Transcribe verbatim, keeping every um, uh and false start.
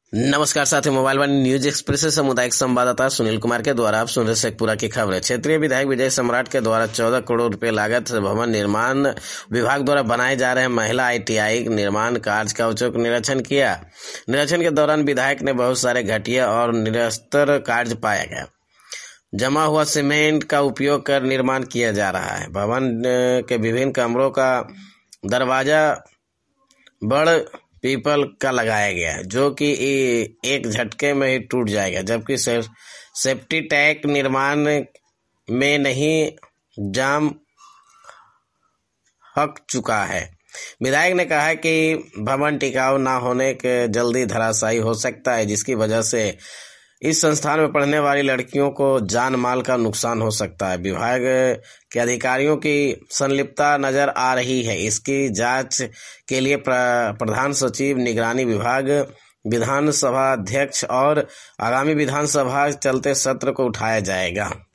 नमस्कार साथियों, mobile one news express से सामुदायिक संवाददाता सुनील कुमार के द्वारा आप सुन रहे शेखपुरा की खबरें। क्षेत्रीय विधायक विजय सम्राट के द्वारा चौदह करोड़ रुपए लागत से भवन निर्माण विभाग द्वारा बनाए जा रहे महिला आई टी आई निर्माण कार्य का औचक निरीक्षण किया। निरीक्षण के दौरान विधायक ने बहुत सारे घटिया और निरस्तर कार्य पाया गया। जमा हुआ सीमेंट का उपयोग कर निर्माण किया जा रहा है। भवन के विभिन्न कमरों का दरवाजा बड़ पीपल का लगाया गया है, जो कि एक झटके में ही टूट जाएगा, जबकि से, सेफ्टी टैंक निर्माण में नहीं जाम हक चुका है। विधायक ने कहा कि भवन टिकाऊ न होने के जल्दी धराशायी हो सकता है, जिसकी वजह से इस संस्थान में पढ़ने वाली लड़कियों को जान माल का नुकसान हो सकता है। विभाग के अधिकारियों की संलिप्तता नजर आ रही है। इसकी जांच के लिए प्रधान सचिव निगरानी विभाग, विधानसभा अध्यक्ष और आगामी विधानसभा चलते सत्र को उठाया जाएगा।